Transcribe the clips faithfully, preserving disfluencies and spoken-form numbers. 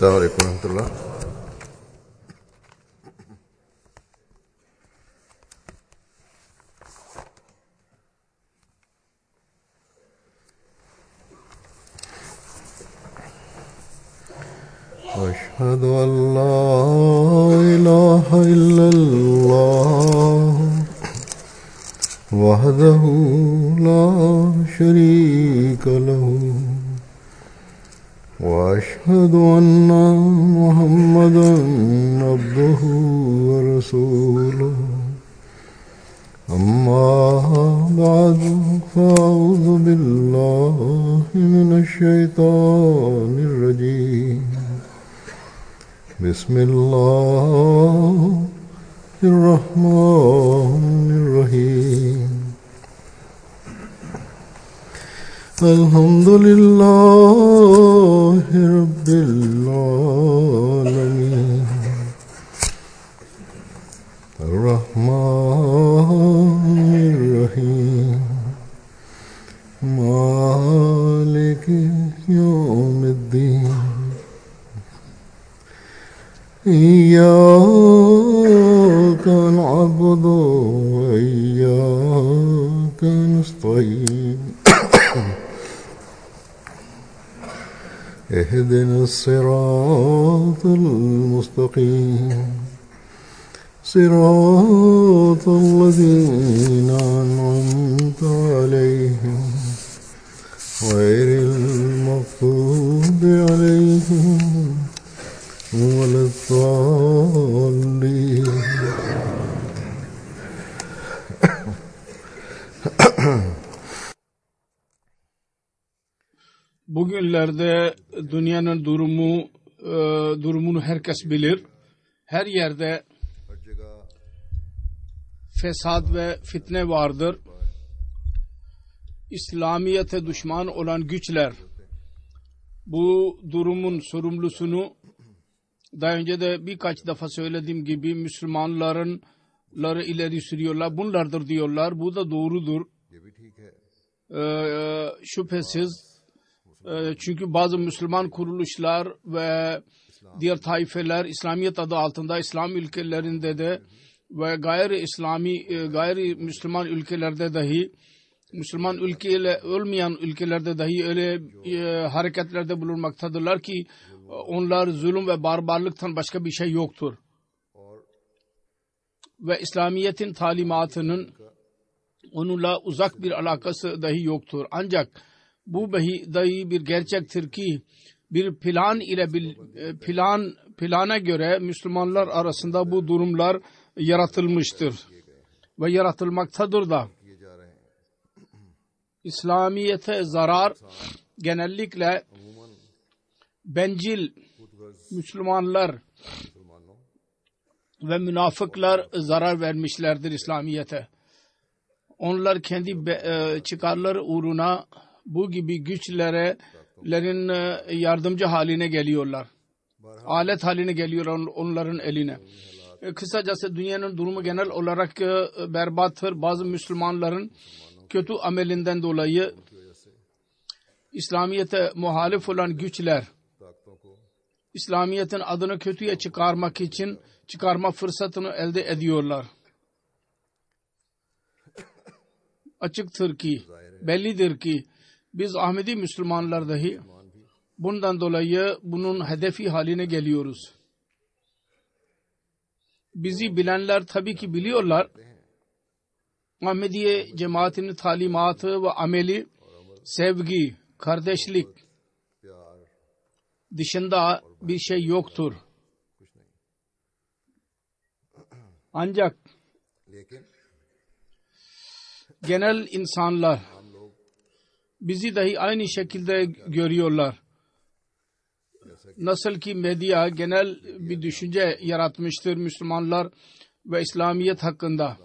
Selamun Aleyküm ve Rahmetullah. أشهد أن لا إله إلا الله وحده لا شريك له وأشهد أن محمدا عبده ورسوله أما بعد فأعوذ بالله من الشيطان الرجيم بسم الله الرحمن الرحيم الحمد لله رب العالمين الرحمن الرحيم مالك يوم الدين إياك نعبد وإياك نستعين اهدنا الصراط المستقيم صراط الذين أنعمت عليهم غير المغضوب عليهم ولا الضالين. Bugünlerde dünyanın durumu e, durumunu herkes bilir. Her yerde fesat ve fitne vardır. İslamiyete düşman olan güçler bu durumun sorumlusunu daha önce de birkaç defa söylediğim gibi Müslümanların ları ileri sürüyorlar. Bunlardır diyorlar. Bu da doğrudur. Ee, şüphesiz e, çünkü bazı Müslüman kuruluşlar ve diğer taifeler İslamiyet adı altında İslam ülkelerinde de ve gayri İslami gayri Müslüman ülkelerde dahi Müslüman ülkeyle olmayan ülkelerde dahi öyle e, hareketlerde bulunmaktadırlar ki onlar zulüm ve barbarlıktan başka bir şey yoktur. Ve İslamiyet'in talimatının onunla uzak bir alakası dahi yoktur. Ancak bu dahi bir gerçektir ki bir plan ile bir plan plana göre Müslümanlar arasında bu durumlar yaratılmıştır ve yaratılmaktadır da. İslamiyete zarar genellikle bencil Müslümanlar ve münafıklar zarar vermişlerdir İslamiyete. Onlar kendi çıkarları uğruna bu gibi güçlerin yardımcı haline geliyorlar. Alet haline geliyorlar onların eline. Kısacası dünyanın durumu genel olarak berbattır. Bazı Müslümanların kötü amelinden dolayı İslamiyete muhalif olan güçler İslamiyet'in adını kötüye çıkarmak için çıkarma fırsatını elde ediyorlar. Açıktır ki, bellidir ki biz Ahmedi Müslümanlar dahi bundan dolayı bunun hedefi haline geliyoruz. Bizi bilenler tabii ki biliyorlar. Ahmediye cemaatinin talimatı ve ameli sevgi, kardeşlik dışında bir şey yoktur. Ancak genel insanlar bizi dahi aynı şekilde görüyorlar. Nasıl ki medya genel bir düşünce yaratmıştır Müslümanlar ve İslamiyet hakkında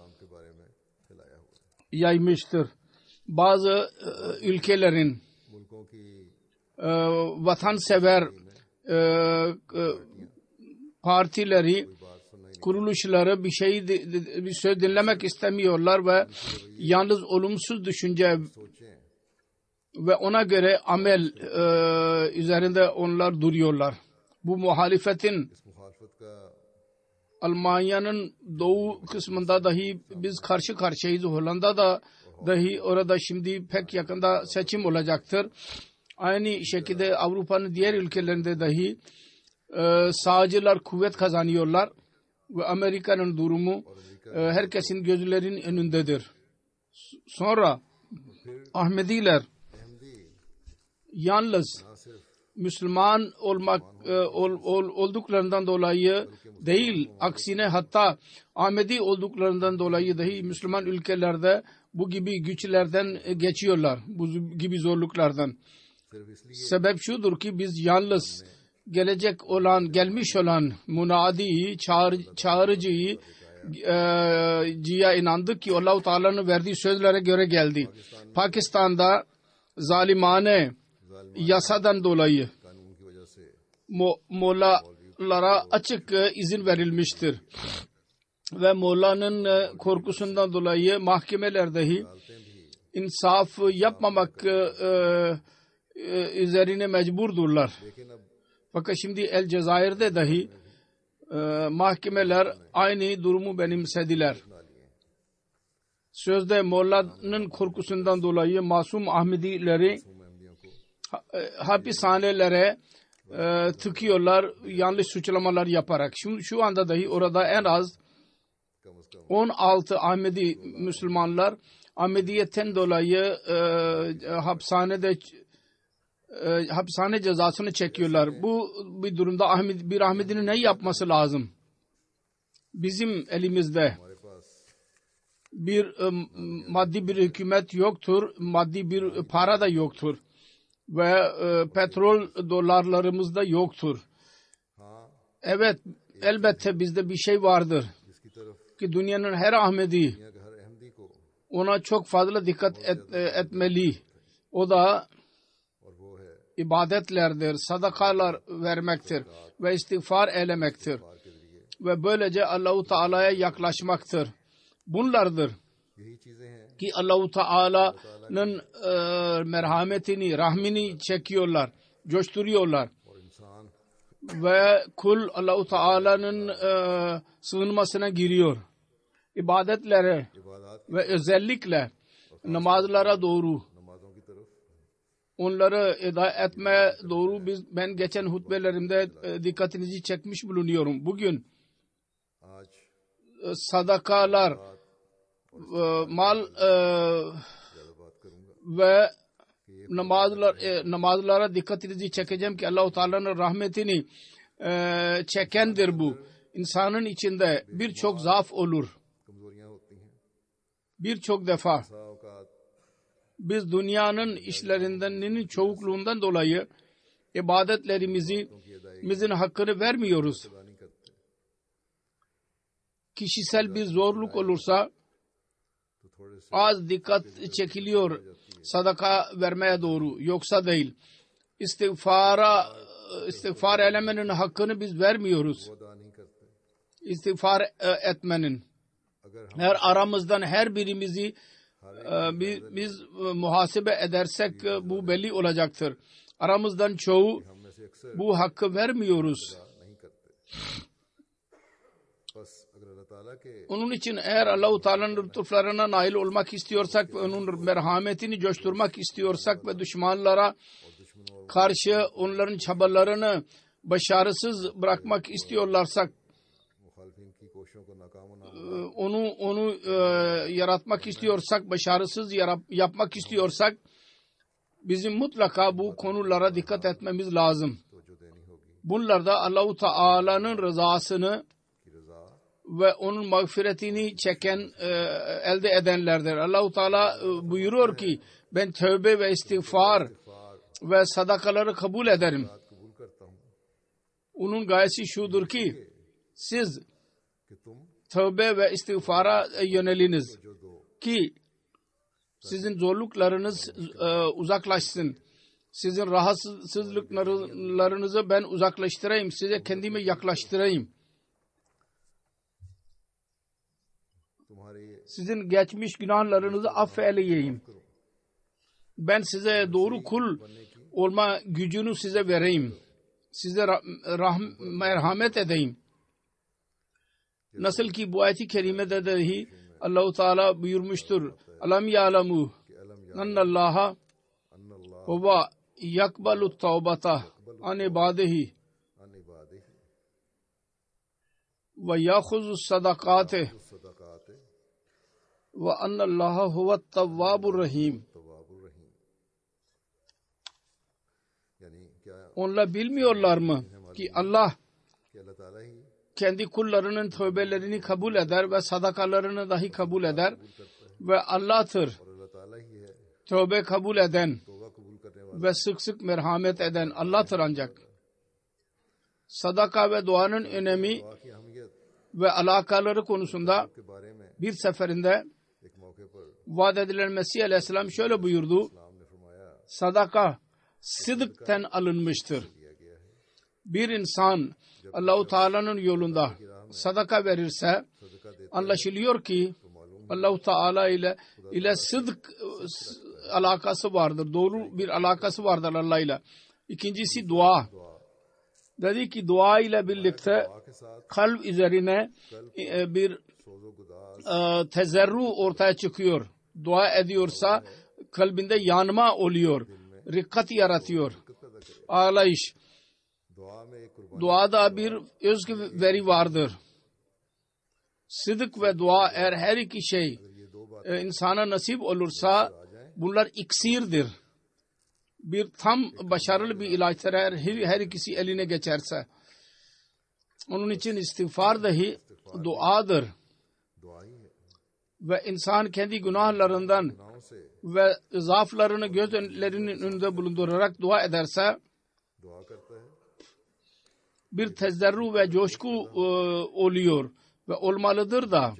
yaymıştır. Bazı e, ülkelerin e, vatansever e, e, partileri, kuruluşları bir şey bir söz dinlemek istemiyorlar ve yalnız olumsuz düşünce ve ona göre amel e, üzerinde onlar duruyorlar. Bu muhalefetin इस मुखालफत का Almanya'nın doğu kısmında dahi biz karşı karşıyayız. Hollanda'da dahi orada şimdi pek yakında seçim olacaktır. Aynı şekilde Avrupa'nın diğer ülkelerinde dahi e, sağcılar kuvvet kazanıyorlar ve Amerika'nın durumu e, herkesin gözlerinin önündedir. Sonra Ahmediler yalnız Müslüman olmak e, ol, ol, olduklarından dolayı değil, aksine hatta Ahmedi olduklarından dolayı dahi Müslüman ülkelerde bu gibi güçlerden geçiyorlar, bu gibi zorluklardan. Sebep şudur ki biz yalnız gelecek olan, gelmiş olan munadiyi, çağır, çağırıcıyı e, ciye inandık ki Allah-u Teala'nın verdiği sözlere göre geldi. Pakistan'da zalimane yasadan dolayı mo, mollalara açık e, izin verilmiştir. Ve mollanın e, korkusundan dolayı mahkemeler dahi insaf yapmamak e, e, üzerine mecburdurlar. Fakat şimdi El Cezayir'de dahi e, mahkemeler aynı durumu benimsediler. Sözde mollanın korkusundan dolayı masum Ahmedileri hapishanelere e, tıkıyorlar yanlış suçlamalar yaparak. Şu, şu anda dahi orada en az on altı Ahmedi Müslümanlar Ahmediyetten dolayı e, hapishanede e, hapishane cezasını çekiyorlar. Bu bir durumda Ahmed, bir Ahmedi'nin ne yapması lazım? Bizim elimizde bir e, maddi bir hükümet yoktur, maddi bir para da yoktur ve e, petrol dolarlarımız da yoktur. Evet, elbette bizde bir şey vardır ki dünyanın her Ahmedi ona çok fazla dikkat et, etmeli. O da ibadetlerdir, sadakalar vermektir ve istiğfar eylemektir ve böylece Allah-u Teala'ya yaklaşmaktır. Bunlardır ki Allah-u Teala'nın e, merhametini, rahmini çekiyorlar, coşturuyorlar ve kul Allah-u Teala'nın e, sığınmasına giriyor. İbadetlere ve özellikle namazlara doğru onları eda etmeye doğru biz ben geçen hutbelerimde e, dikkatinizi çekmiş bulunuyorum. Bugün e, sadakalar e, mal e, ve namazlar e, namazlara dikkatinizi çekeceğim ki Allah-u Teala'nın rahmetini e, çekendir bu. İnsanın içinde birçok zaaf olur. Birçok defa biz dünyanın işlerinden çoğukluğundan dolayı ibadetlerimizi bizim hakkını vermiyoruz. Kişisel bir zorluk olursa az dikkat çekiliyor sadaka vermeye doğru, yoksa değil. İstiğfara istiğfar eylemenin hakkını biz vermiyoruz. İstiğfar etmenin. Her aramızdan her birimizi biz, biz muhasebe edersek bu belli olacaktır. Aramızdan çoğu bu hakkı vermiyoruz. Onun için eğer Allah-u Teala'nın lütuflarına nail olmak istiyorsak ve onun merhametini coşturmak istiyorsak ve düşmanlara karşı onların çabalarını başarısız bırakmak istiyorlarsak, onu onu e, yaratmak istiyorsak, başarısız yarap, yapmak istiyorsak bizim mutlaka bu konulara dikkat etmemiz lazım. Bunlarda Allah-u Teala'nın rızasını ve onun mağfiretini çeken, e, elde edenlerdir. Allah-u Teala e, buyuruyor ki ben tövbe ve istiğfar ve sadakaları kabul ederim. Onun gayesi şudur ki siz tövbe ve istiğfara yöneliniz ki sizin zorluklarınız e, uzaklaşsın. Sizin rahatsızlıklarınızı ben uzaklaştırayım. Size kendimi yaklaştırayım. Sizin geçmiş günahlarınızı affeyleyeyim. Ben size doğru kul olma gücünü size vereyim. size rah- merhamet edeyim. Nasıl ki bu ayet-i kerimede dahi Allah-u Teala buyurmuştur. Alam ya'lemu ennallaha huve yakbalu tevbata an ibadihi ve ya'khuzu sadakate ve ennallaha huvet tevvabur rahim. Onlar bilmiyorlar mı ki Allah kendi kullarının tövbelerini kabul eder ve sadakalarını dahi kabul eder ve Allah'tır tövbe kabul eden ve sık sık merhamet eden Allah'tır ancak. Sadaka ve duanın önemi ve alakaları konusunda bir seferinde vaat edilen Mesih Aleyhisselam şöyle buyurdu. Sadaka sıdıkten alınmıştır. Bir insan Allah-u Teala'nın yolunda sadaka verirse anlaşılıyor ki Allah-u Teala ile ile sıdk alakası vardır. Doğru bir alakası vardır Allah ile. İkincisi dua. Dedi ki dua ile birlikte kalp üzerine bir e, tezerru ortaya çıkıyor. Dua ediyorsa kalbinde yanma oluyor. Rikkat yaratıyor. Ağlayış. Duada bir özgüveri vardır. Sıdık ve dua eğer her iki şey e, insana nasip olursa bunlar iksirdir. Bir tam başarılı bir ilaçtır eğer her, her ikisi eline geçerse. Onun için istiğfar dahi duadır. Ve insan kendi günahlarından ve zaaflarını gözlerinin önünde bulundurarak dua ederse bir tezerru ve coşku e, oluyor ve olmalıdır da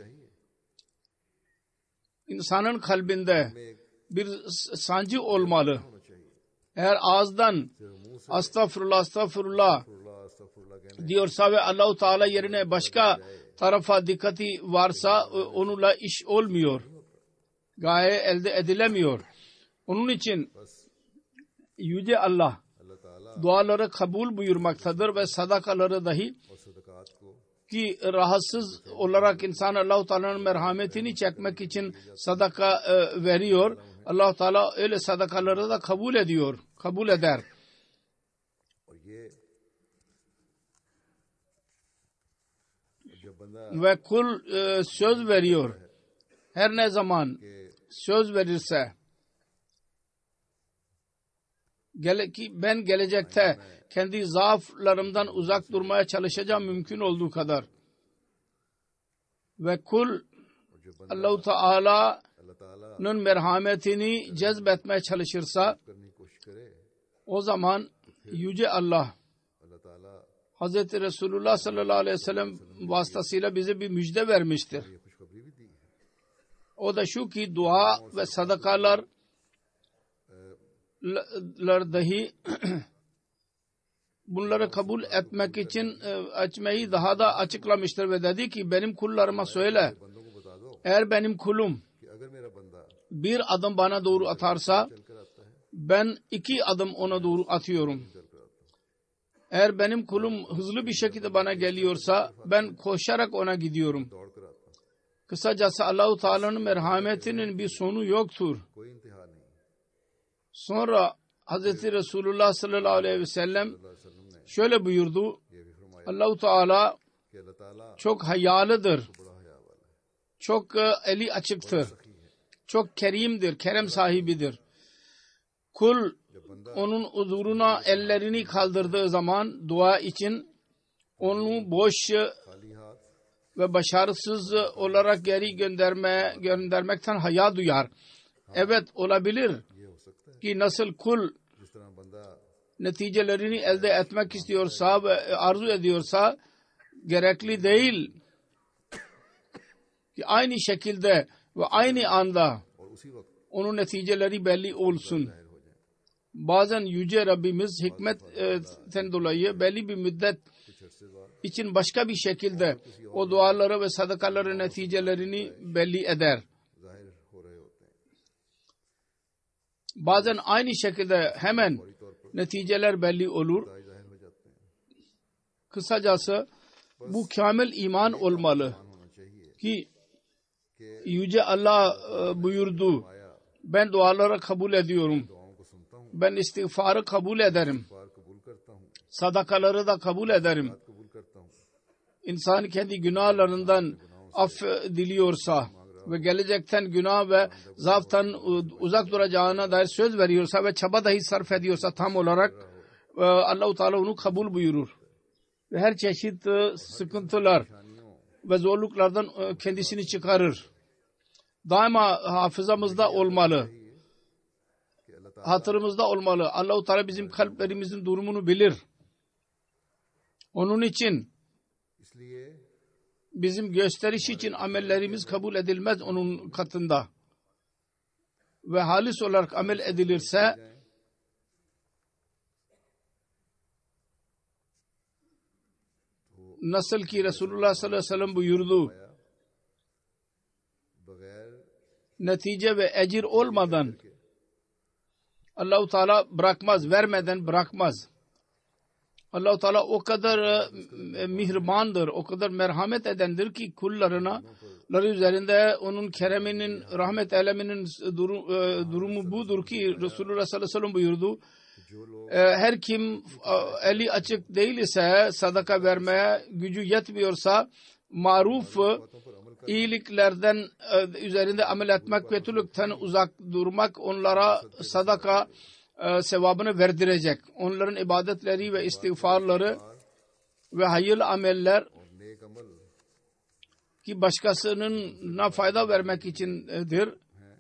insanın kalbinde bir sancı olmalı. Eğer ağızdan estağfurullah estağfurullah diyorsa ve Allah-u Teala yerine başka tarafa dikkati varsa onunla iş olmuyor. Gaye elde edilemiyor. Onun için Yüce Allah duaları kabul buyurmaktadır ve sadakaları dahi ki rahatsız olarak insan Allah-u Teala'nın merhametini çekmek için sadaka e, veriyor. Allah-u Teala öyle sadakaları da kabul ediyor. Kabul eder. Ve kul e, söz veriyor. Her ne zaman söz verirse gele, ki ben gelecekte kendi zaaflarımdan uzak durmaya çalışacağım mümkün olduğu kadar. Ve kul Allah-u Teala'nın merhametini cezbetmeye çalışırsa o zaman Yüce Allah Hazreti Resulullah sallallahu aleyhi ve sellem vasıtasıyla bize bir müjde vermiştir. O da şu ki dua ve sadakalar dahi bunları kabul etmek için açmayı daha da açıklamıştır ve dedi ki benim kullarıma söyle eğer benim kulum bir adım bana doğru atarsa ben iki adım ona doğru atıyorum. Eğer benim kulum hızlı bir şekilde bana geliyorsa ben koşarak ona gidiyorum. Kısacası Allah-u Teala'nın merhametinin bir sonu yoktur. Sonra Hazreti Resulullah sallallahu aleyhi ve sellem şöyle buyurdu. Allah-u Teala çok hayalıdır. Çok eli açıktır. Çok kerimdir, kerem sahibidir. Kul onun huzuruna ellerini kaldırdığı zaman dua için onu boş ve başarısız olarak geri gönderme, göndermekten haya duyar. Evet olabilir ki nasıl kul neticelerini elde etmek istiyorsa ve arzu ediyorsa gerekli değil ki aynı şekilde ve aynı anda onun neticeleri belli olsun. Bazen Yüce Rabbimiz hikmetten dolayı belli bir müddet için başka bir şekilde o duaları ve sadakaların neticelerini belli eder. Bazen aynı şekilde hemen neticeler belli olur. Kısacası bu kamil iman olmalı ki Yüce Allah buyurdu, ben duaları kabul ediyorum, ben istiğfarı kabul ederim, sadakaları da kabul ederim. İnsan kendi günahlarından af diliyorsa ve gelecekten günah ve zaaftan uzak duracağına dair söz veriyorsa ve çaba dahi sarf ediyorsa tam olarak Allah-u Teala onu kabul buyurur. Ve her çeşit sıkıntılar ve zorluklardan kendisini çıkarır. Daima hafızamızda olmalı. Hatırımızda olmalı. Allah-u Teala bizim kalplerimizin durumunu bilir. Onun için bizim gösteriş için amellerimiz kabul edilmez onun katında. Ve halis olarak amel edilirse nasıl ki Resulullah sallallahu aleyhi ve sellem buyurdu, netice ve ecir olmadan Allah-u Teala bırakmaz, vermeden bırakmaz. Allah-u Teala o kadar e, mihribandır, o kadar merhamet edendir ki kullarına, üzerinde onun kereminin, rahmet eleminin durum, e, durumu budur ki Resulullah sallallahu aleyhi ve sellem buyurdu. E, her kim e, eli açık değil ise, sadaka vermeye gücü yetmiyorsa, maruf iyiliklerden e, üzerinde amel etmek, kötülükten uzak durmak onlara sadaka e, sevabını verdirecek. Onların ibadetleri ve istiğfarları ve hayırlı ameller ki başkasına fayda vermek içindir.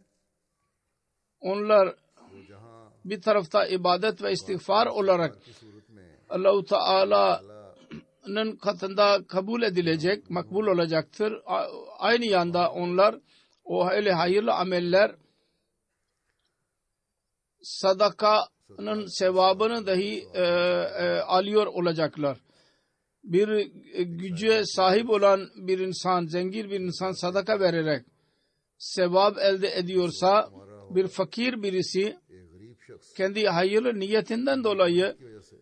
Onlar bir tarafta ibadet ve istiğfar olarak Allah-u Teala'nın katında kabul edilecek, makbul olacaktır. Aynı yanda onlar o öyle hayırlı ameller sadakanın sevabını dahi e, e, alıyor olacaklar. Bir güce sahip olan bir insan, zengin bir insan sadaka vererek sevap elde ediyorsa, bir fakir birisi kendi hayırlı niyetinden dolayı,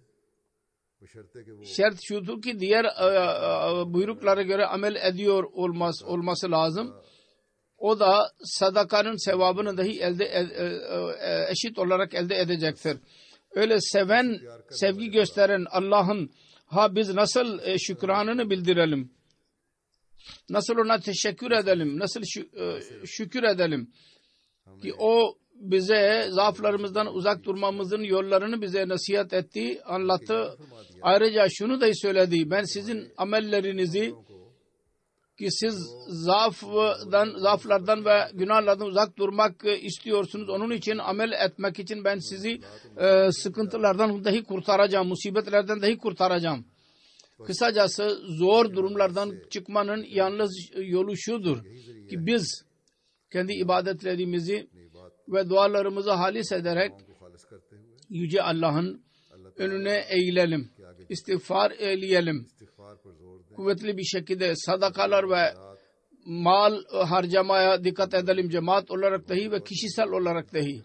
şart şudur ki diğer e, buyruklara göre amel ediyor olmaz, olması lazım. O da sadakanın sevabını dahi elde e, e, eşit olarak elde edecektir. Öyle seven, sevgi gösteren Allah'ın ha biz nasıl e, şükranını bildirelim, nasıl ona teşekkür edelim, nasıl şü, e, şükür edelim ki o bize zaaflarımızdan uzak durmamızın yollarını bize nasihat etti, anlattı. Ayrıca şunu da söyledi, ben sizin amellerinizi ki siz zaafdan, zaaflardan ve günahlardan uzak durmak istiyorsunuz. Onun için amel etmek için ben sizi e, sıkıntılardan dahi kurtaracağım, musibetlerden dahi kurtaracağım. Kısacası zor durumlardan çıkmanın yalnız yolu şudur ki biz kendi ibadetlerimizi ve dualarımızı halis ederek Yüce Allah'ın önüne eğilelim, istiğfar eyleyelim. Kuvvetli bir şekilde sadakalar ve mal harcamaya dikkat edelim, cemaat olarak dahi ve kişisel olarak dahi.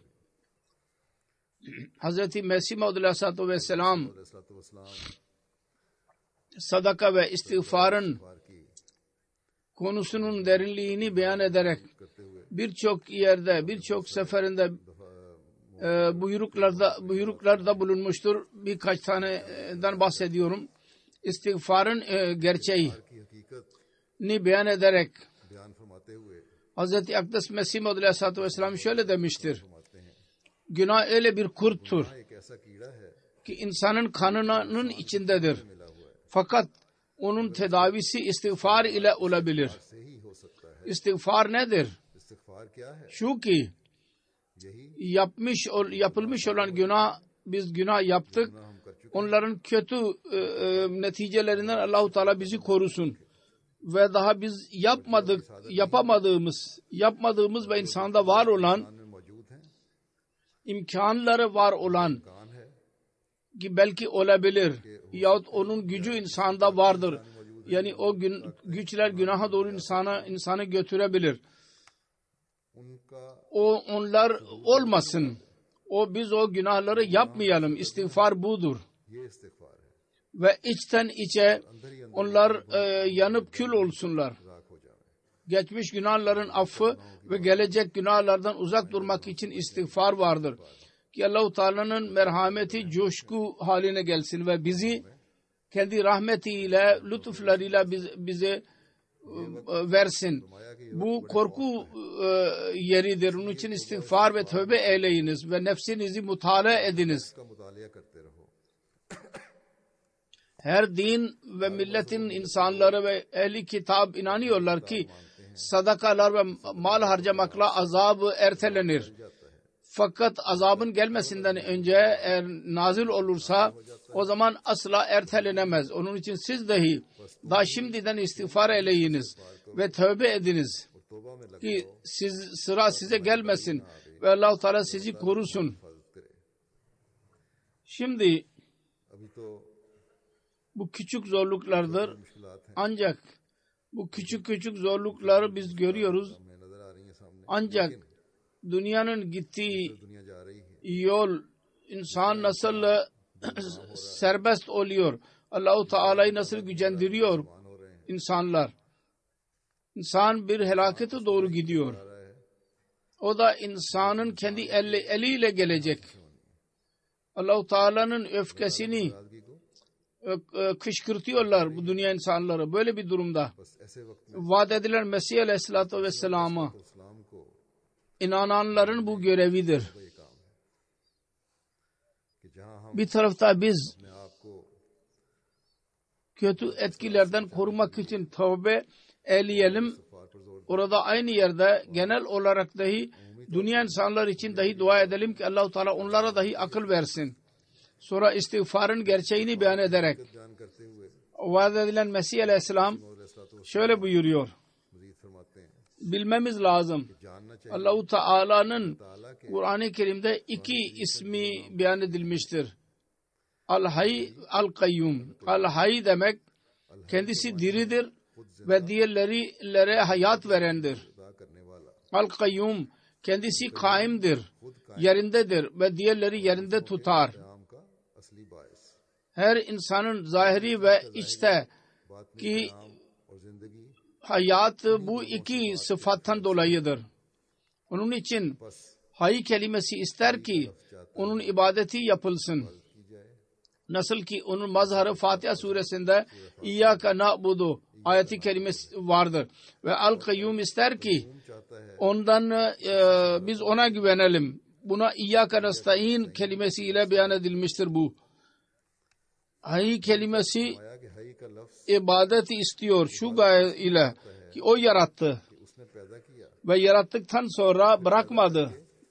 Hazreti Mesih Maud Aleyhisselatü Vesselam sadaka ve istiğfarın konusunun derinliğini beyan ederek birçok yerde, birçok seferinde e, buyruklarda, buyruklarda bulunmuştur. Birkaç taneden bahsediyorum. İstiğfarın e, gerçeğini beyan ederek Hazreti Akdes Mesih Maud Aleyhisselatü Vesselam şöyle demiştir. Günah öyle bir kurttur ki insanın kanının içindedir. Fakat onun tedavisi istiğfar ile olabilir. İstiğfar nedir? Şu ki yapmış yapılmış olan günah, biz günah yaptık. Onların kötü e, e, neticelerinden Allah-u Teala bizi korusun. Ve daha biz yapmadık, yapamadığımız, yapmadığımız ve insanda var olan imkanları var olan ki belki olabilir yahut onun gücü insanda vardır. Yani o gün, güçler günaha doğru insana, insanı götürebilir. O onlar olmasın. O biz o günahları yapmayalım. İstiğfar budur. ve içten içe onlar e, yanıp kül olsunlar. Geçmiş günahların affı ve gelecek günahlardan uzak durmak için istiğfar vardır. Ki Allah-u Teala'nın merhameti coşku haline gelsin ve bizi kendi rahmetiyle, lütuflarıyla biz, bize e, versin. Bu korku e, yeridir. Onun için istiğfar ve tövbe eyleyiniz ve nefsinizi mutala ediniz. Her din ve milletin insanları ve ehli kitap inanıyorlar ki sadakalar ve mal harcamakla azabı ertelenir. Fakat azabın gelmesinden önce eğer nazil olursa o zaman asla ertelenemez. Onun için siz dahi daha şimdiden istiğfar eyleyiniz ve tövbe ediniz ki siz, sıra size gelmesin ve Allah-u Teala sizi korusun. Şimdi bu küçük zorluklardır. Ancak bu küçük küçük zorlukları biz görüyoruz. Ancak dünyanın gittiği yol insan nasıl serbest oluyor, Allah-u Teala'yı nasıl gücendiriyor insanlar. İnsan bir helakete doğru gidiyor. O da insanın kendi eli, eliyle gelecek. Allah-u Teala'nın öfkesini kışkırtıyorlar bu dünya insanları. Böyle bir durumda vaat edilen Mesih Aleyhisselatü Vesselam'a inananların bu görevidir. Bir tarafta biz kötü etkilerden korumak için tövbe eyleyelim. Orada aynı yerde genel olarak dahi dünya insanlar için dahi dua edelim ki Allah-u Teala onlara dahi akıl versin. Sonra istiğfarın gerçeğini beyan ederek vaat edilen Mesih Aleyhisselam şöyle buyuruyor. Bilmemiz lazım. Allah-u Teala'nın Kur'an-ı Kerim'de iki ismi beyan edilmiştir. Al-Hayy, Al-Kayyum. Al-Hayy demek kendisi diridir ve diğerlere hayat verendir. Al-Kayyum kendisi kaimdir, yerindedir ve diğerleri yerinde tutar. Her insanın zahiri ve içte ki hayatı bu iki sıfattan dolayıdır. Onun için hayy kelimesi ister ki onun ibadeti yapılsın. Nasıl ki onun mazharı Fatiha suresinde İyyâke na'budu ayeti kelimesi vardır. Ve Al-Kayyum ister ki ondan e, biz ona güvenelim. Buna İyyâke nestaîn kelimesiyle beyan edilmiştir bu. Hayy kelimesi ibadeti istiyor şu gaye ile ki o yarattı ve yarattıktan sonra bırakmadı.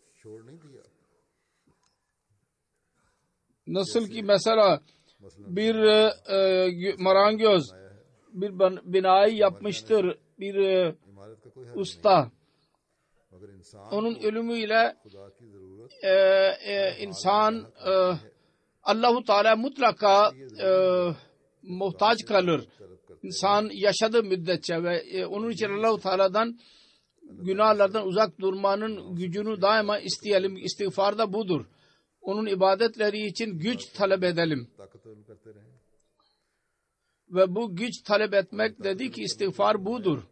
Nasıl ki mesela bir e, marangoz bir binayı yapmıştır bir e, usta. Onun ölümüyle e, e, insan e, Allah-u Teala mutlaka e, muhtaç kalır. İnsan yaşadığı müddetçe ve e, onun için Allah-u Teala'dan günahlardan uzak durmanın gücünü daima isteyelim. İstiğfar da budur. Onun ibadetleri için güç talep edelim. Ve bu güç talep etmek dedi ki istiğfar budur.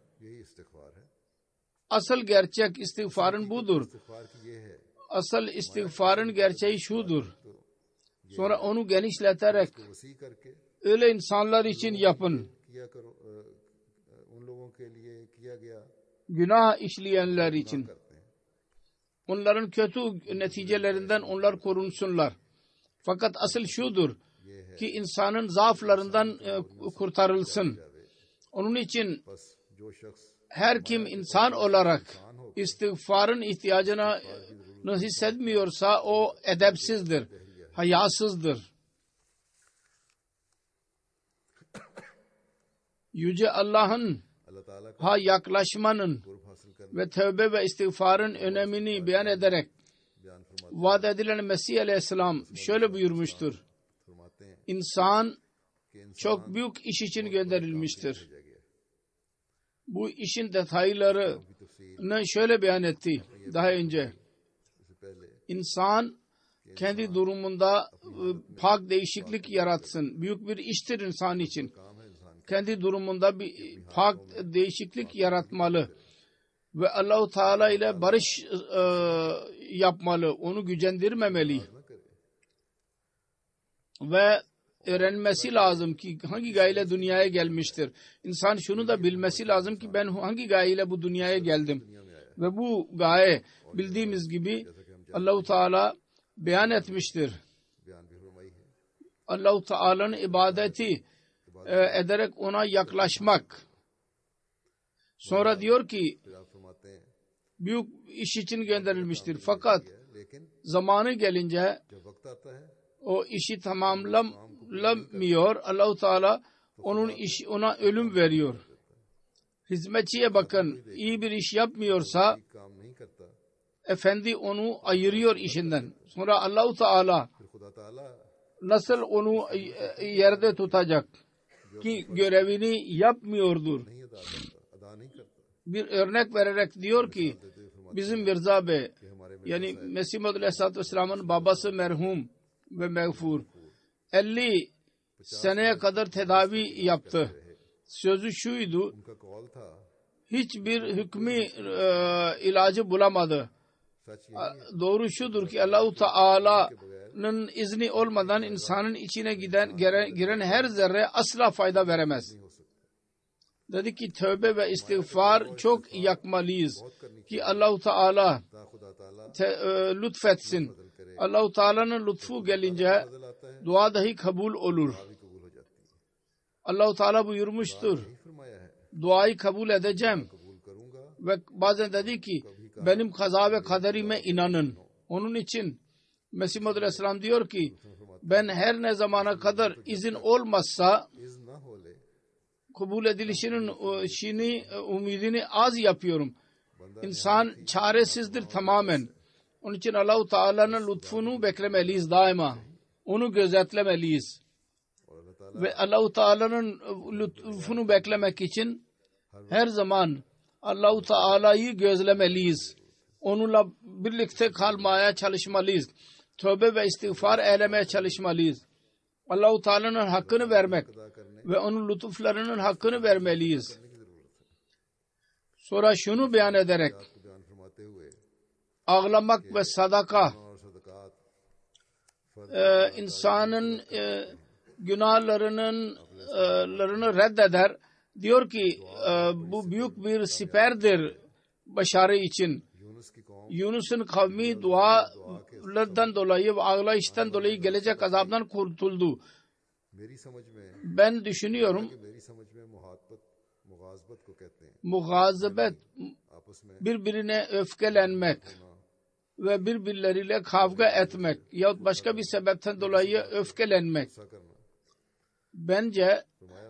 Asıl gerçek istiğfarın budur. Asıl istiğfarın gerçeği şudur. Sonra onu genişleterek öyle insanlar için yapın. Günah işleyenler için. Onların kötü neticelerinden onlar korunsunlar. Fakat asıl şudur ki insanın zaaflarından e, kurtarılsın. Onun için her kim insan olarak istiğfarın ihtiyacını hissetmiyorsa o edepsizdir, hayasızdır. Yüce Allah'ın ha yaklaşmanın ve tövbe ve istiğfarın önemini beyan ederek vaat edilen Mesih Aleyhisselam şöyle buyurmuştur. İnsan çok büyük iş için gönderilmiştir. Bu işin detaylarını şöyle beyan etti daha önce. İnsan kendi durumunda e, pak değişiklik yaratsın. Büyük bir iştir insan için. Kendi durumunda bir pak değişiklik yaratmalı ve Allah-u Teala ile barış e, yapmalı. Onu gücendirmemeli. Ve öğrenmesi lazım ki hangi gayeyle dünyaya gelmiştir. İnsan şunu da bilmesi lazım ki ben hangi gayeyle bu dünyaya geldim. Ve bu gaye bildiğimiz gibi Allah-u Teala beyan etmiştir. Allah-u Teala'nın ibadeti e, ederek ona yaklaşmak. Sonra diyor ki büyük iş için gönderilmiştir. Fakat zamanı gelince o işi tamamlamıyor. Allah-u Teala onun iş, ona ölüm veriyor. Hizmetçiye bakın, iyi bir iş yapmıyorsa efendi onu ayırıyor işinden. Sonra Allah-u Teala nasıl onu yerde tutacak ki görevini yapmıyordur. Bir örnek vererek diyor ki bizim Mirza Bey, yani Mesih Muhammed Aleyhisselatü Vesselam'ın babası merhum ve mağfur, elli seneye kadar tedavi yaptı. Sözü şuydu, hiçbir hükmü e, ilacı bulamadı. Doğru şudur ki Allah-u Teala'nın izni olmadan insanın içine giden giren, giren her zerre asla fayda veremez. Dedi ki tövbe ve istiğfar çok yakmalıyız ki Allah-u Teala te, e, lütfetsin. Allah-u Teala'nın lütfu gelince dua dahi kabul olur. Allah-u Teala buyurmuştur. Duayı kabul edeceğim. Ve bazen dedi ki benim kaza ve kaderime inanın. Onun için Mesih Muhammed Aleyhisselam diyor ki ben her ne zamana kadar izin olmazsa kabul edilişinin şini, umidini az yapıyorum. İnsan çaresizdir tamamen. Onun için Allah-u Teala'nın lütfunu beklemeliyiz daima. Onu gözetlemeliyiz. Ve Allah-u Teala'nın lütfunu beklemek için her zaman Allah-u Teala'yı gözlemeliyiz. Onunla birlikte kalmaya çalışmalıyız. Tövbe ve istiğfar eylemeye çalışmalıyız. Allah-u Teala'nın hakkını vermek ve onun lütuflarının hakkını vermeliyiz. Sonra şunu beyan ederek ağlamak ve sadaka e, insanın e, günahlarının e, larını reddeder. Diyor ki e, bu büyük bir siperdir başarı için. Yunus'un kavmi dualardan dolayı ve ağlayıştan dolayı gelecek azabdan kurtuldu. Ben düşünüyorum muhazebet birbirine öfkelenmek ve birbirleriyle kavga etmek yahut başka bir sebepten dolayı öfkelenmek. Bence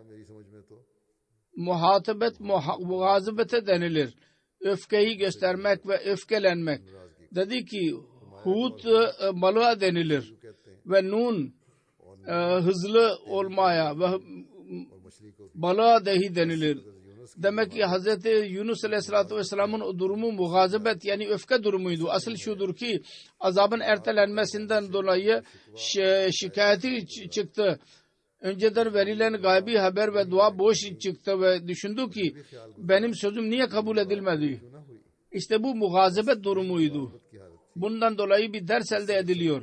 muhatabet muhazebete denilir. Öfkeyi göstermek ve öfkelenmek. Dedi ki Hud e, balığa denilir ve Nun e, hızlı olmaya ve balığa dahi denilir. Demek ki Hazreti Yunus Aleyhisselatü Vesselam'ın durumu muhazebet yani öfke durumuydu. Asıl şudur ki azabın ertelenmesinden dolayı şi- şikayeti çıktı. Önceden verilen gaybi haber ve dua boş çıktı ve düşündü ki benim sözüm niye kabul edilmedi? İşte bu muhazebet durumuydu. Bundan dolayı bir ders elde ediliyor.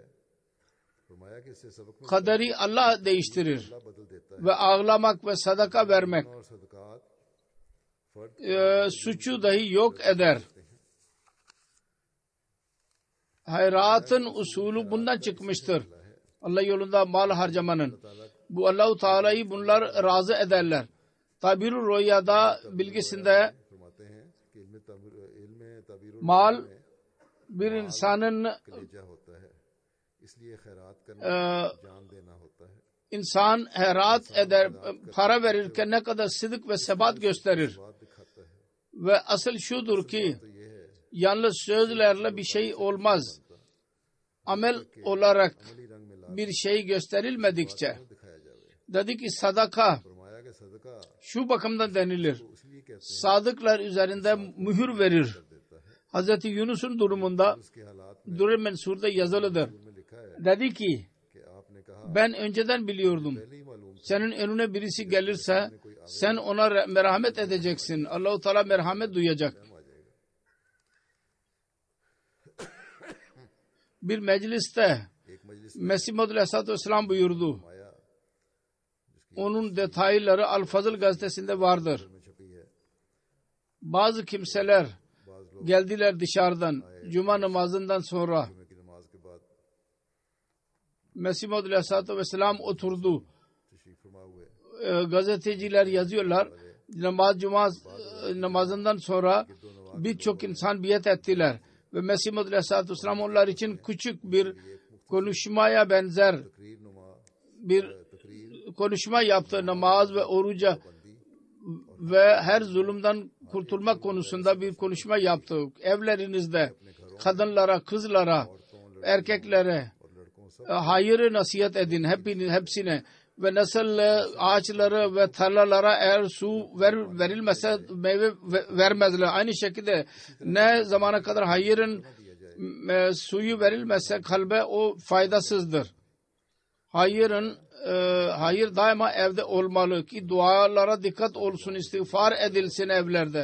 Kaderi Allah değiştirir ve ağlamak ve sadaka vermek e, suçu dahi yok eder. Hayratın usulü bundan çıkmıştır. Allah yolunda mal harcamanın. Bu Allah-u Teala'yı bunlar razı ederler. Tabir-ü Rüya'da bilgisinde mal bir insanın e, insan herat eder, para verirken ne kadar sıdık ve sebat gösterir. Ve asıl şudur ki yalnız sözlerle bir şey olmaz. Amel olarak bir şey gösterilmedikçe. Dedi ki sadaka şu bakımdan denilir. Sadıklar üzerinde mühür verir. Hazreti Yunus'un durumunda Dur-ı Mensur'da yazılıdır. Dedi ki ben önceden biliyordum. Senin önüne birisi gelirse sen ona merhamet edeceksin. Allah-u Teala merhamet duyacak. Bir mecliste Mesih Maud Aleyhisselatü Vesselam buyurdu. Onun detayları Al-Fazıl gazetesinde vardır. Bazı kimseler geldiler dışarıdan Cuma namazından sonra. Mesih Maud Aleyhisselatü Vesselam oturdu. E, gazeteciler yazıyorlar. Namaz Cuma e, namazından sonra birçok insan biat ettiler. Ve Mesih Maud Aleyhisselatü Vesselam onlar için küçük bir konuşmaya benzer bir konuşma yaptı. Namaz ve oruca ve her zulümden kurtulmak konusunda bir konuşma yaptı. Evlerinizde kadınlara, kızlara, erkeklere hayırı nasihat edin hepini, hepsine ve nasıl ağaçları ve tarlalara eğer su ver, verilmezse meyve vermezler. Aynı şekilde ne zamana kadar hayırın e, suyu verilmezse kalbe o faydasızdır. Hayırın e, hayır daima evde olmalı ki dualara dikkat olsun, istiğfar edilsin evlerde.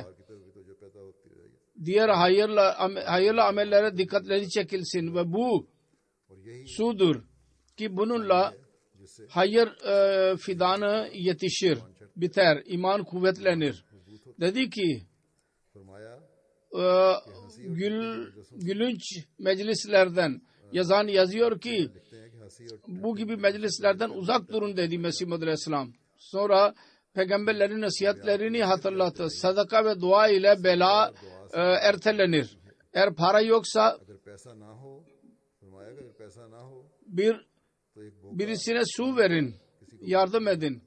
Diğer hayırlı, hayırlı amellere dikkatleri çekilsin ve bu sudur ki bununla hayır e, fidanı yetişir, biter, iman kuvvetlenir. Dedi ki e, gül, gülünç meclislerden yazan yazıyor ki bu gibi meclislerden uzak durun dedi Mesih Maud Aleyhisselam. Sonra peygamberlerin nasihatlerini hatırlattı. Sadaka ve dua ile bela e, ertelenir. Eğer para yoksa bir birisine su verin, yardım edin.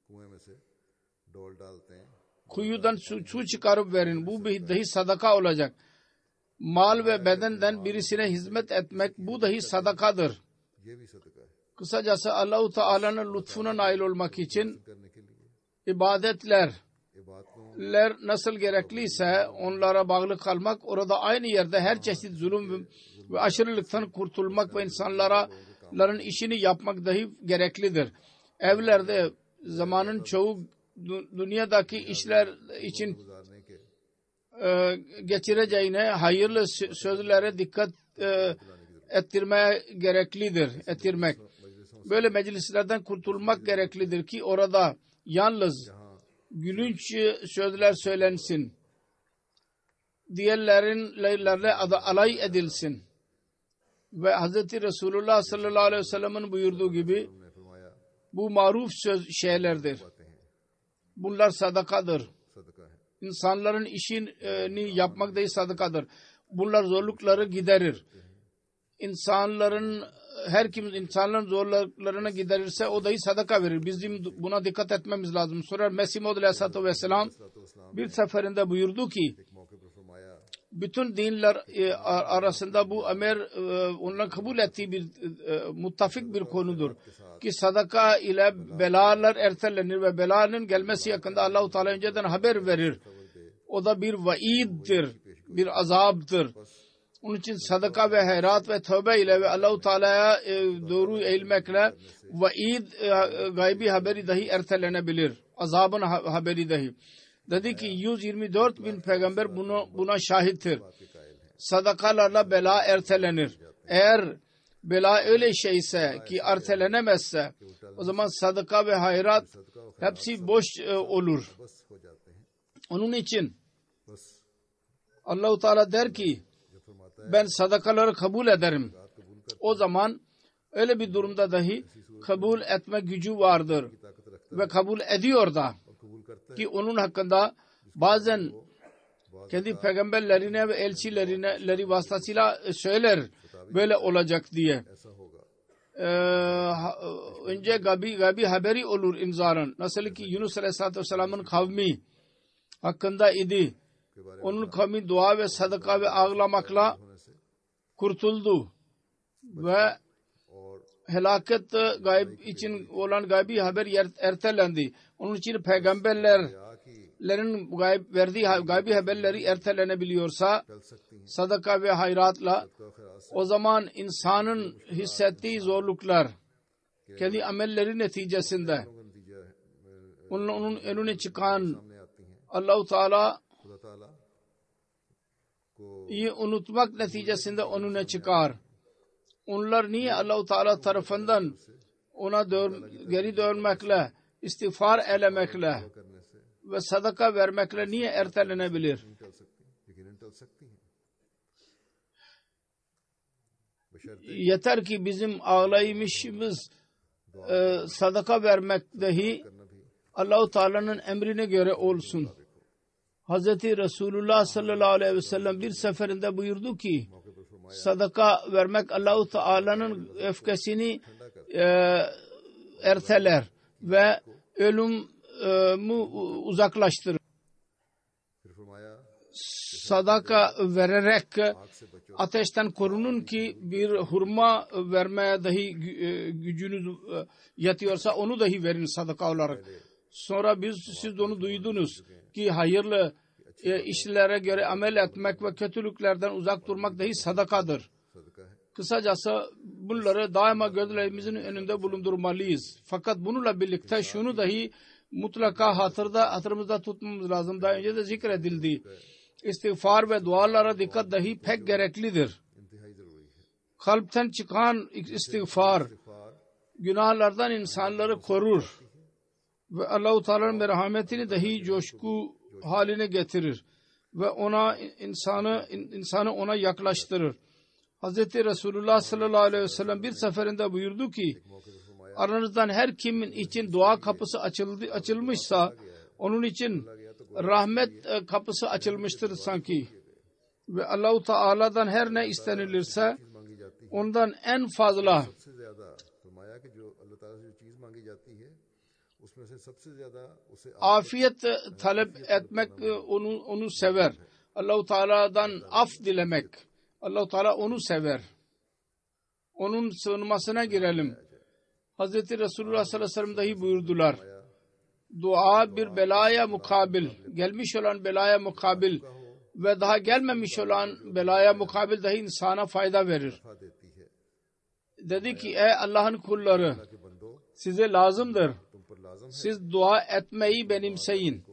Kuyudan su, su çıkarıp verin. Bu bir dahi sadaka olacak. Mal ve bedenden birisine hizmet etmek bu dahi sadakadır. Kısacası Allah-u Teala'nın lütfuna nail olmak için ibadetler nasıl gerekliyse onlara bağlı kalmak, orada aynı yerde her çeşit zulüm ve aşırılıktan kurtulmak ve insanların işini yapmak dahi gereklidir. Evlerde zamanın çoğu dünyadaki işler için e, geçireceğine hayırlı sözlere dikkat e, ettirmeye gereklidir. Ettirmek. Böyle meclislerden kurtulmak gereklidir ki orada yalnız gülünç sözler söylensin. Diğerlerinle alay edilsin. Ve Hz. Resulullah sallallahu aleyhi ve sellem'in buyurduğu gibi bu maruf söz şeylerdir. Bunlar sadakadır. İnsanların işini yapmak da sadakadır. Bunlar zorlukları giderir. İnsanların her kim insanların zorluklarını giderirse o dahi sadaka verir. Bizim buna dikkat etmemiz lazım. Sonra Mesih Maud Aleyhisselatü Vesselam bir seferinde buyurdu ki bütün dinler arasında bu emir onların kabul ettiği bir muttafik bir konudur. Ki sadaka ile belalar ertelenir ve belanın gelmesi yakında Allah-u Teala önceden haber verir. O da bir vaiddir, bir azaptır. Onun için sadaka ve hayrat ve tövbe ile ve Allah-u Teala'ya doğru eğilmekle vaid gaybi haberi dahi ertelenebilir. Azabın haberi dahi. Dedi ki yüz yirmi dört bin peygamber bunu, buna şahittir. Sadakalarla bela ertelenir. Eğer bela öyle şeyse ki ertelenemezse o zaman sadaka ve hayrat hepsi boş olur. Onun için Allah-u Teala der ki ben sadakaları kabul ederim. O zaman öyle bir durumda dahi kabul etme gücü vardır. Ve kabul ediyor da. Ki onun hakkında bazen kendi peygamberlerine ve elçilerine vasıtasıyla söyler böyle olacak diye. Ee, önce gabi, gabi haberi olur inzarın. Nasıl ki Yunus Aleyhisselatü Vesselam'ın kavmi hakkında idi. Onun kavmi dua ve sadaka ve ağlamakla kurtuldu. Ve helaket gayb için olan gaybi haber ertelendi. Onun için peygamberler haberlerin gayb, verdiği gaybi haberleri ertelenebiliyorsa sadaka ve hayratla, o zaman insanın hissettiği zorluklar kendi amelleri neticesinde onun, onun önüne çıkan Allah-u Teala iyi unutmak neticesinde önüne çıkar. Onlar niye Allah-u Teala tarafından ona dön, geri dönmekle, istiğfar elemekle ve sadaka vermekle niye ertelenebilir? Yeter ki bizim ağlayışımız e, sadaka vermek dahi Allah-u Teala'nın emrine göre olsun. Hazreti Resulullah sallallahu aleyhi ve sellem bir seferinde buyurdu ki sadaka vermek Allah-u Teala'nın öfkesini e, erteler ve ölümü uzaklaştırır. Sadaka vererek ateşten korunun ki bir hurma vermeye dahi gücünüz yetiyorsa onu dahi verin sadaka olarak. Sonra biz siz onu duydunuz ki hayırlı işlere göre amel etmek ve kötülüklerden uzak durmak dahi sadakadır. Kısacası bunları daima gözlerimizin önünde bulundurmalıyız. Fakat bununla birlikte şunu dahi mutlaka hatırda, hatırımızda tutmamız lazım. Daha önce de zikredildi. İstiğfar ve dualara dikkat dahi pek gereklidir. Kalpten çıkan istiğfar günahlardan insanları korur ve Allah-u Teala'nın merhametini dahi coşku haline getirir ve ona insanı insanı ona yaklaştırır. Hazreti Resulullah sallallahu aleyhi ve sellem bir seferinde buyurdu ki aranızdan her kimin için dua kapısı açıldı, açılmışsa onun için rahmet kapısı açılmıştır sanki. Ve Allah-u Teala'dan her ne istenilirse ondan en fazla afiyet talep etmek onu onu sever. Allah-u Teala'dan af dilemek. Allah-u Teala onu sever. Onun sığınmasına girelim. Hazreti Resulullah sallallahu aleyhi ve sellem dahi buyurdular. Dua bir belaya mukabil, gelmiş olan belaya mukabil ve daha gelmemiş olan belaya mukabil dahi insana fayda verir. Dedi ki ey Allah'ın kulları, size lazımdır. Siz dua etmeyi benimseyin.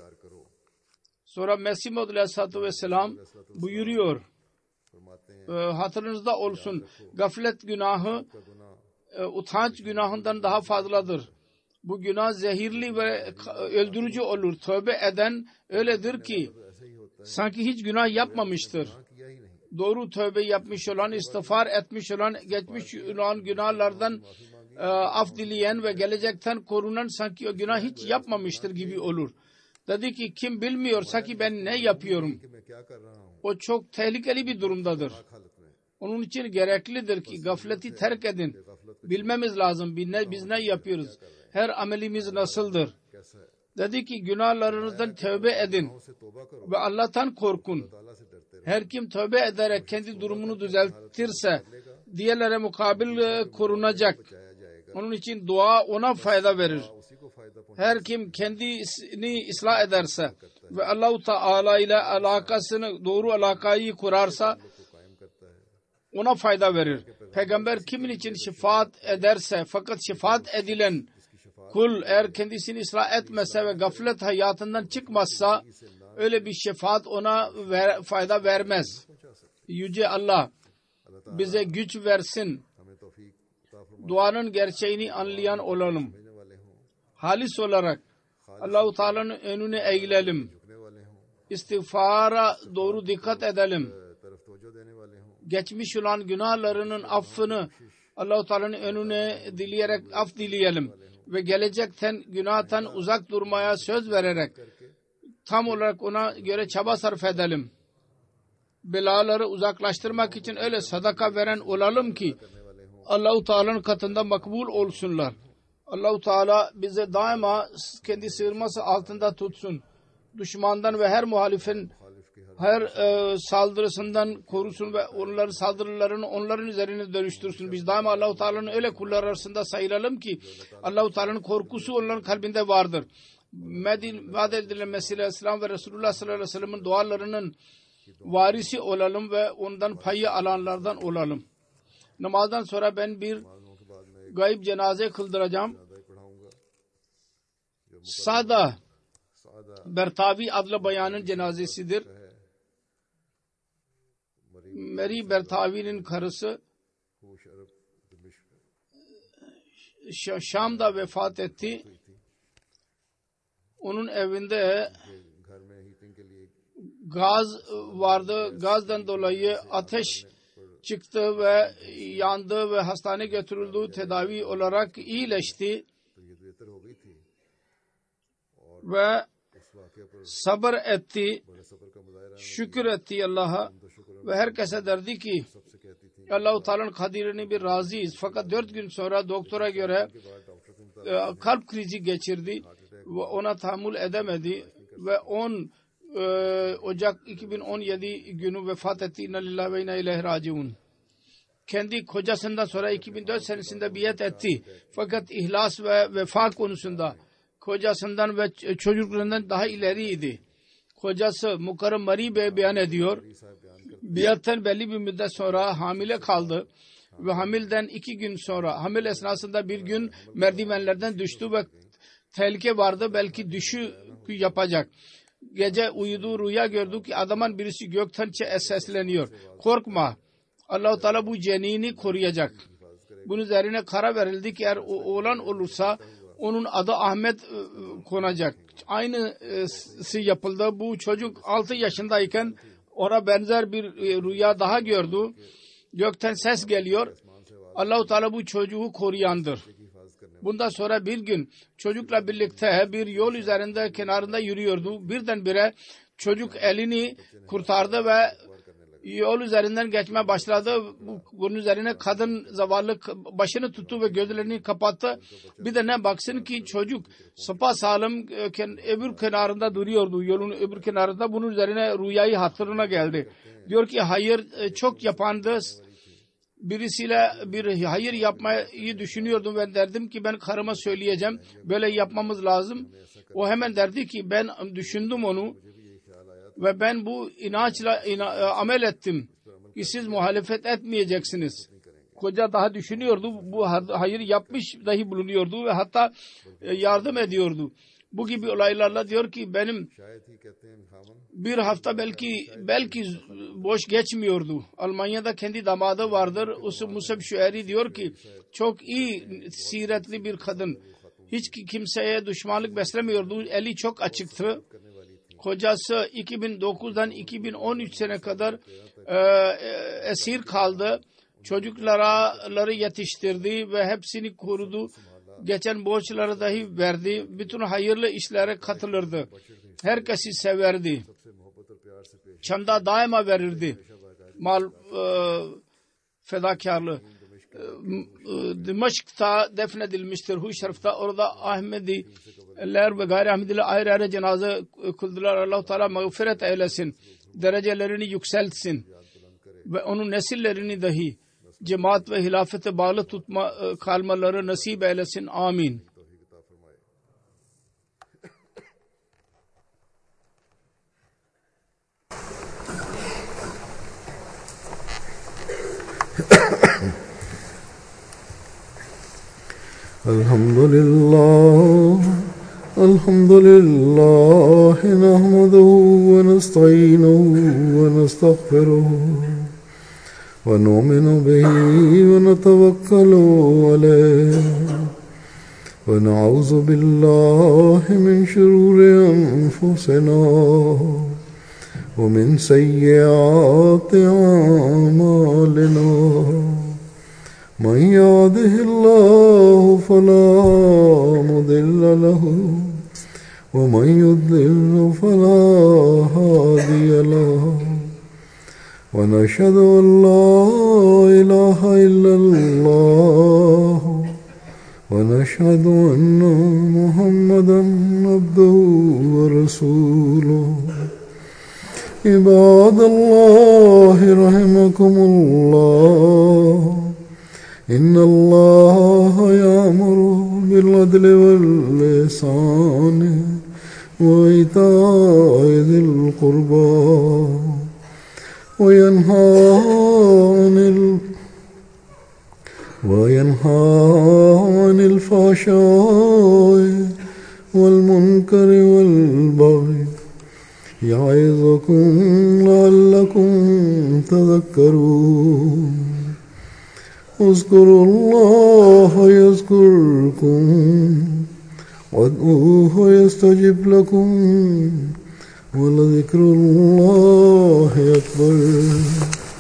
Sonra Mesih Maud aleyhissalatu vesselam buyuruyor. E, hatırınızda olsun, gaflet günahı e, utanç günahından daha fazladır. Bu günah zehirli ve öldürücü olur. Tövbe eden öyledir ki sanki hiç günah yapmamıştır. Doğru tövbe yapmış olan, istiğfar etmiş olan, geçmiş olan günahlardan e, af dileyen ve gelecekten korunan sanki o günah hiç yapmamıştır gibi olur. Dedi ki kim bilmiyorsa ki ben ne yapıyorum, o çok tehlikeli bir durumdadır. Onun için gereklidir ki gafleti terk edin. Bilmemiz lazım biz ne yapıyoruz. Her amelimiz nasıldır? Dedi ki günahlarınızdan tövbe edin ve Allah'tan korkun. Her kim tövbe ederek kendi durumunu düzeltirse diğerlere mukabil korunacak. Onun için dua ona fayda verir. Her kim kendisini ıslah ederse ve Allah-u Teala ile alakasını, doğru alakayı kurarsa ona fayda verir. Peygamber kimin için şefaat ederse, fakat şefaat edilen kul eğer kendisini ıslah etmese ve gaflet hayatından çıkmazsa öyle bir şefaat ona ver, fayda vermez. Yüce Allah bize güç versin. Duanın gerçeğini anlayan olalım. Halis olarak Allah-u Teala'nın önüne eğilelim. İstiğfara doğru dikkat edelim. Geçmiş olan günahlarının affını Allah-u Teala'nın önüne dileyerek af dileyelim ve gelecekten günahtan uzak durmaya söz vererek tam olarak ona göre çaba sarf edelim. Belaları uzaklaştırmak için öyle sadaka veren olalım ki Allah-u Teala'nın katında makbul olsunlar. Allah-u Teala bize daima kendi sığınması altında tutsun. Düşmandan ve her muhalifin her e, saldırısından korusun ve onların saldırılarını onların üzerine dönüştürsün. Biz daima Allah-u Teala'nın öyle kullar arasında sayılalım ki Allah-u Teala'nın korkusu onların kalbinde vardır. Medine vaat edilen Mesih-i İslam ve Resulullah sallallahu aleyhi ve sellem'in dualarının varisi olalım ve ondan payı alanlardan olalım. Namazdan sonra ben bir gayb cenaze kıldıracağım. Sada Bertavi adlı bayanın cenazesidir. Mary Bertavi'nin karısı Şam'da vefat etti. Onun evinde gaz vardı. Gazdan dolayı ateş çıktı ve yandı ve hastaneye götürüldü. Tedavi olarak iyileşti. Ve sabır etti. Şükür etti Allah'a. Ve herkese derdi ki Allah-u Teala'nın kadirine bir razıyız. Fakat dört gün sonra doktora göre e, kalp krizi geçirdi ve ona tahammül edemedi ve on e, Ocak iki bin on yedi günü vefat etti. İnna lillahi ve inna ileyhi raciun. Kendi kocasından sonra iki bin dört senesinde biat etti. Fakat ihlas ve vefa konusunda kocasından ve çocuklarından daha ileriydi. Kocası Mukarrem Mari Bey beyan ediyor. Biatten belli bir müddet sonra hamile kaldı ve hamilden iki gün sonra hamil esnasında bir gün merdivenlerden düştü ve tehlike vardı, belki düşü yapacak. Gece uyudu, rüya gördü ki adamın birisi gökten sesleniyor. Korkma, Allah-u Teala bu cenini koruyacak. Bunun üzerine karar verildi ki eğer o oğlan olursa onun adı Ahmet konacak. Aynısı yapıldı. Bu çocuk altı yaşındayken ona benzer bir rüya daha gördü. Gökten ses geliyor. Allah-u Teala bu çocuğu koruyandır. Bundan sonra bir gün çocukla birlikte bir yol üzerinde kenarında yürüyordu. Birdenbire çocuk elini kurtardı ve yol üzerinden geçmeye başladı. Bunun üzerine kadın zavallı başını tuttu ve gözlerini kapattı. Bir de ne baksın ki çocuk sapasağlam öbür kenarında duruyordu. Yolun öbür kenarında. Bunun üzerine rüyayı hatırına geldi. Diyor ki hayır çok yapandı. Birisiyle bir hayır yapmayı düşünüyordum. Ben derdim ki ben karıma söyleyeceğim. Böyle yapmamız lazım. O hemen derdi ki ben düşündüm onu. Ve ben bu inançla ina, amel ettim ki siz muhalefet etmeyeceksiniz. Koca daha düşünüyordu. Bu hayır yapmış dahi bulunuyordu ve hatta yardım ediyordu. Bu gibi olaylarla diyor ki benim bir hafta belki belki boş geçmiyordu. Almanya'da kendi damadı vardır. Musab Şueri diyor ki çok iyi siretli bir kadın. Hiç kimseye düşmanlık beslemiyordu. Eli çok açıktı. Kocası iki bin dokuzdan iki bin on üç sene kadar e, esir kaldı. Çocukları yetiştirdi ve hepsini korudu. Geçen borçları dahi verdi. Bütün hayırlı işlere katılırdı. Herkesi severdi. Çanda daima verirdi. Mal e, fedakarlığı. E, Dimaşk'ta defnedilmiştir. Hu Şerif'te orada Ahmediler ve gayri Ahmediler ayrı ayrı cenaze kıldılar. Allah-u Teala mağfiret eylesin. Derecelerini yükseltsin. Ve onun nesillerini dahi cemaat ve hilafete bağlı tutma kalmaları nasip eylesin. Amin. Elhamdülillah Elhamdülillah nahmeduhu ve nestaînuhu ve nestağfiruhu ve nu'minu bihi ve netevekkalu aleyh ve na'ûzu billahi min şurûri enfusina ve min seyyiâti a'mâlinâ. من يهده الله فلا مضل له ومن يضلل فلا هادي له ونشهد أن لا إله إلا الله ونشهد أن محمدا عبده ورسوله. عباد الله رحمكم الله إن الله يأمر بالعدل والإحسان وإيتاء ذي القربى وينهى عن ال وينهى عن الفحشاء والمنكر والبغي يعظكم لعلكم تذكرون اذكروا الله يذكركم وادعوه يستجب لكم ولذكر الله أكبر.